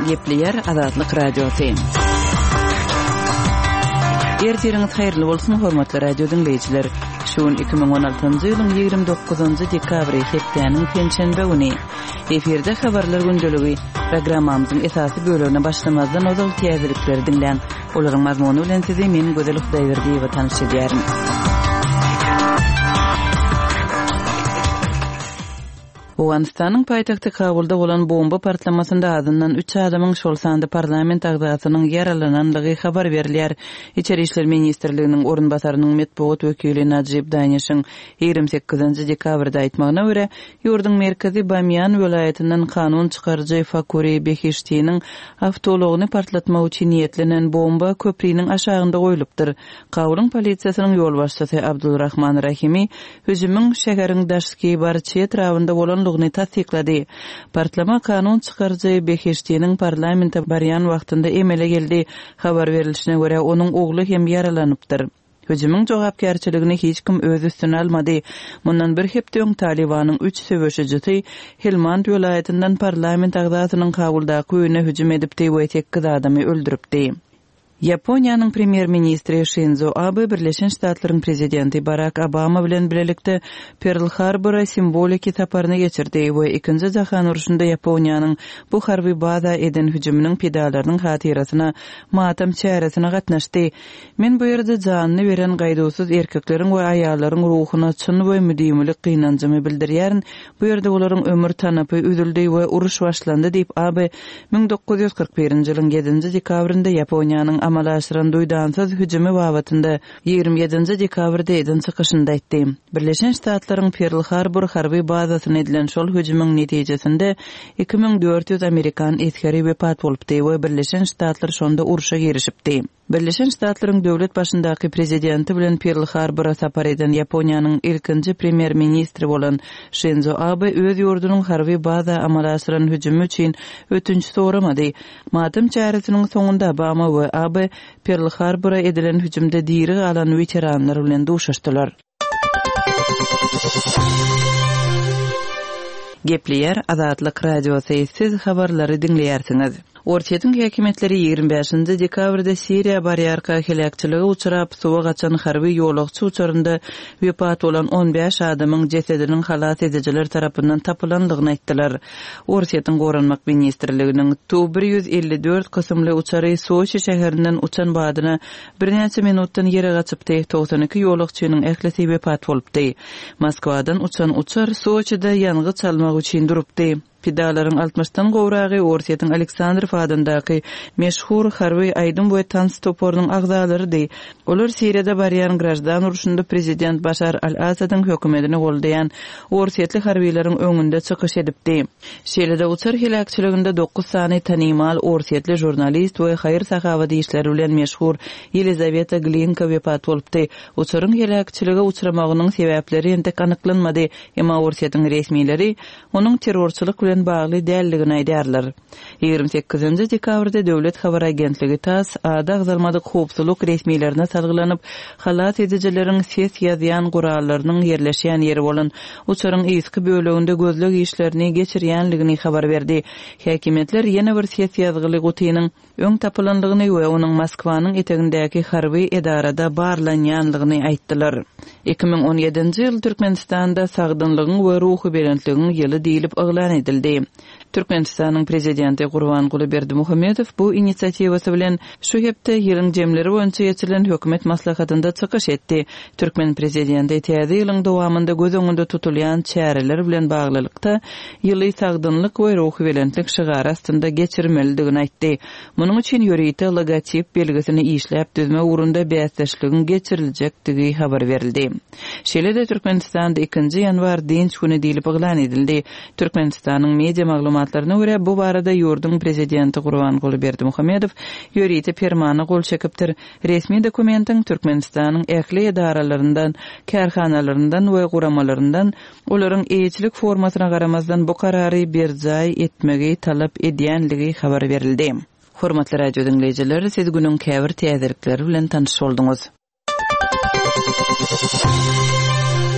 Gepleyer Azadlyk Radiosu. Ertiriniz hayırlı bolsun hormatly radio dinleyijiler. Şuun 2016-njy ýylyň 29-njy dekabry hepdeniň penşenbe güni. Eferde habarlar gündeligi programmamyzyň esasy bölümine başlamazdan ozal täzelikleri dinleň. Olaryň mazmuny bilen sizi men Gözel Hudaýberdiýewa tanışdyrýarym. Awganistanyň paýtagty Kabulda bolan bomba partlamasynda azyndan 3 adamyň şol sanda parlament agzasynyň yaralananlygy habar berilýär. İçeri işler ministrliginiň orunbasarynyň metbuat wekili Najib Danişiň 28-nji dekabrda aýtmagyna görä, ýurdun merkezi Bamyan welaýatynyň kanun çykarjy Fakuri Behiştiýiniň awtologyny partlatmak üçin niýetlenen bomba köprüniň aşagynda goýulypdyr. Kabulň polisiýasynyň ýol başçysy Abdulrahman Rahimi hüjümüň şäheriň daşky barçy etrafynda bolan tasdiqlady. Partlama kanun çykarjy Behiştiýiniň parlamentde barýan wagtynda emele geldi. Habar berilişine görä onuň ogly hem yaralanypdyr. Hüjümüň jogapkärçiligini hiç kim öz üstüne almady. Mundan bir hepde öň Talibanyň 3 söwüşçisi Helmand welaýatyndan parlament agzasynyň Kabuldaky öýüne hüjüm edipdi we 8 adamy öldüripdi. Yaponiýanyň premier ministri Shinzo Abe Birleşen Ştatlaryň prezidenti Barack Obama bilen birlikde Pearl Harbor'a simboliki saparyny geçirdi we 2-nji jahan uruşunda Yaponiýanyň bu harby baza eden hüjüminiň pedalarynyň hatyrasyna matam çäresine gatnaşdy. Men bu ýerde janyny beren gaýdawsuz erkekleriň we aýallaryň ruhuna çyn we müdimlik gynanjymy bildirýär. Bu ýerde olaryň ömür tanapy üzüldi we uruş başlandy diýip Abe 1941-nji ýylyň 7-nji dekabrynda Yaponiýanyň amalaşyran duýdansyz hüjümi babatynda 27-nji dekabrda edin çykyşynda aýtdy. Birleşen Ştatlaryň Pearl Harbor harby bazasyna edilen şol hüjümüň netijesinde 2400 Amerikan eskeri wepat bolupdy we Birleşen Ştatlar şonda uruşa girişipdi. Birleşen Ştatlaryň döwlet başyndaky prezidenti bilen Pearl Harbor'a sapar eden Yaponiýanyň ilkinji premier ministri bolan Shinzo Abe öz ýurdunyň harby baza amalaşyran hüjümi üçin ötünç soramady. Matam çäresiniň soňunda Obama we Abe Pearl Harbor'a edilen hüjümde diri alan veteranlar bilen duşaşdylar. Gepleyer Azadlyk Radiosu, siz habarlary dinleýärsiňiz. Ortaýyň häkimetleri 25-nji dekabrda Siriýa barýarka helakçylygy uçurap suwa gaçan harby ýolagçy uçurynda wepat bolan 15 adamyň jesediniň halat edijiler tarapyndan tapylandygyny aýtdylar. Ortaýyň goranmak ministrliginiň Tu-154 kysymly uçary Soçi şäherinden uçan badyna bir näçe minutdan ýere gaçypdy. 92 ýolagçynyň ählisi wepat bolupdy. Moskwadan uçan uçar Soçida ýangy çalmak üçin durupdy. Pedalaryň 60-dan gowragy Ortaýyň Aleksandrov adyndaky meşhur harby aýdym we tans toporynyň agzalarydy. Olar Siriýada barýan grajdan uruşunda prezident Başar al-Asadyň hökümetini goldaýan Ortaýytly harbiýleriň öňünde çykyş edipdi. Şeýlede uçar helakçylygynda 9 sany tanymal Ortaýytly jurnalist we haýyr sahawady işleri bilen meşhur Yelizaveta Glinka wepat bolupdy. Uçaryň helakçylyga uçramagynyň sebäpleri entek anyklanmady, emma Ortaýytyň resmiýetleri onuň terrorçylyk bagly dälligini aýdýarlar. 28-nji dekabrda döwlet habar agentligi TASS agzalmady howpsuzlyk resmiýetlerine salgylanyp halat edijileriň ses ýazýan gurallarynyň ýerleşýän ýeri bolan uçaryň eski böleginde gözlek işlerini geçirýänligini habar berdi. Häkimetler ýene bir ses ýazgyly gutynyň öň tapylandygyny we onuň Moskwanyň etegindäki harby edarada barlanýanlygyny aýtdylar. 2017-nji ýyl Türkmenistanda sagdynlygyň we ruhy berentligiň ýyly diýilip eglan edildi. Türkmenistanyň prezidenti Gurbanguly Berdimuhammedow bu inisiatiwasy bilen şu hepde ýylyň jemleri boýunça ýetilen hökümet maslahatynda çykyş etdi. Türkmen prezidenti täze ýylyň dowamında göz öňünde tutulýan çäreler bilen baglylykda ýyly sagdynlyk we ruhy berentlik şygary astynda geçirmelidigini aýtdy. Munyň üçin ýörüýte logotip belgisini işläp düzme ugrunda bäsleşligin geçiriljekdigi habar berildi. Şeýle-de Türkmenistanda 2-nji ýanwar dinç güni diýilip eglan edildi. Türkmenistanyň media maglumatlaryna görä bu barada ýurdun prezidenti Gurbanguly Berdimuhammedow ýörüýte permany gol çekipdir. Resmi dokumentin Türkmenistanyň ähli edaralaryndan, kärhanalaryndan we guramalaryndan olaryň eýçilik formasyna garamazdan bu karary berjaý etmegi talap edýänligi habar berildi. Hormatly radio dinleýijiler, siz günüň käbir täzelikleri bilen tanyş bolduňuz.